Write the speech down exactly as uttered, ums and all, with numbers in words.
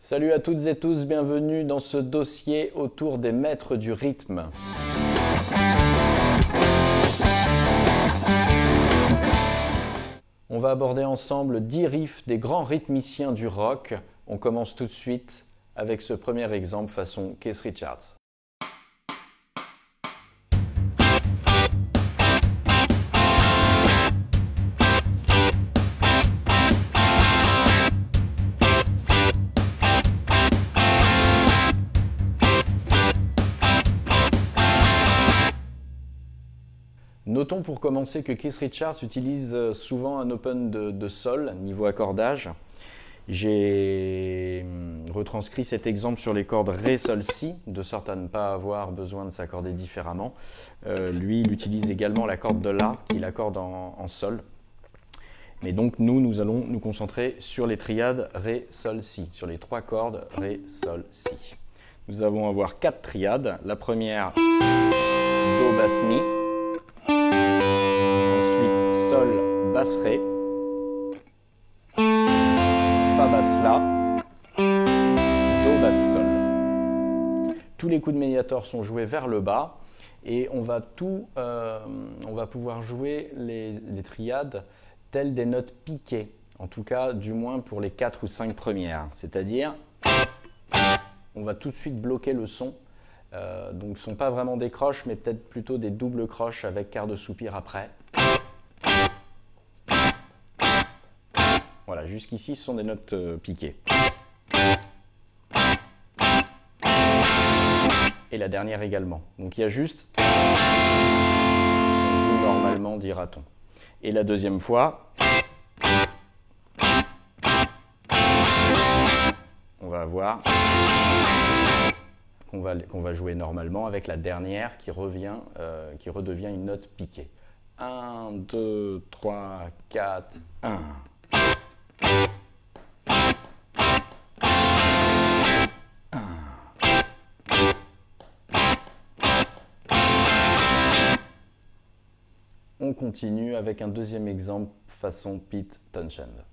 Salut à toutes et tous, bienvenue dans ce dossier autour des maîtres du rythme. On va aborder ensemble dix riffs des grands rythmiciens du rock. On commence tout de suite avec ce premier exemple façon Keith Richards. Notons pour commencer que Keith Richards utilise souvent un open de, de sol, niveau accordage. J'ai retranscrit cet exemple sur les cordes Ré, Sol, Si, de sorte à ne pas avoir besoin de s'accorder différemment. Euh, lui, il utilise également la corde de La, qu'il accorde en, en Sol. Mais donc nous, nous allons nous concentrer sur les triades Ré, Sol, Si, sur les trois cordes Ré, Sol, Si. Nous allons avoir quatre triades. La première, Do, Basse, Mi. Ensuite, Sol, Basse, Ré. Fa, Basse, La. Do, Basse, Sol. Tous les coups de médiator sont joués vers le bas et on va, tout, euh, on va pouvoir jouer les, les triades telles des notes piquées. En tout cas, du moins pour les quatre ou cinq premières. C'est-à-dire, on va tout de suite bloquer le son. Euh, donc ce ne sont pas vraiment des croches, mais peut-être plutôt des doubles croches avec quart de soupir après. Voilà, jusqu'ici, ce sont des notes euh, piquées. Et la dernière également. Donc il y a juste... On joue normalement, dira-t-on. Et la deuxième fois... On va avoir... qu'on va, qu'on va jouer normalement avec la dernière qui, revient, euh, qui redevient une note piquée. un, deux, trois, quatre, un. On continue avec un deuxième exemple façon Pete Townshend.